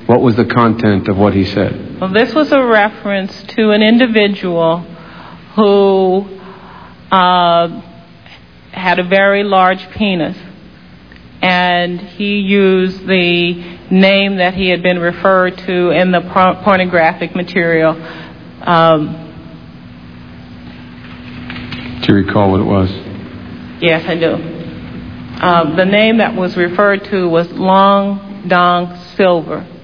What was the content of what he said? Well, this was a reference to an individual who had a very large penis, and he used the name that he had been referred to in the pornographic material. Do you recall what it was? Yes, I do. The name that was referred to was Long Dong Silver.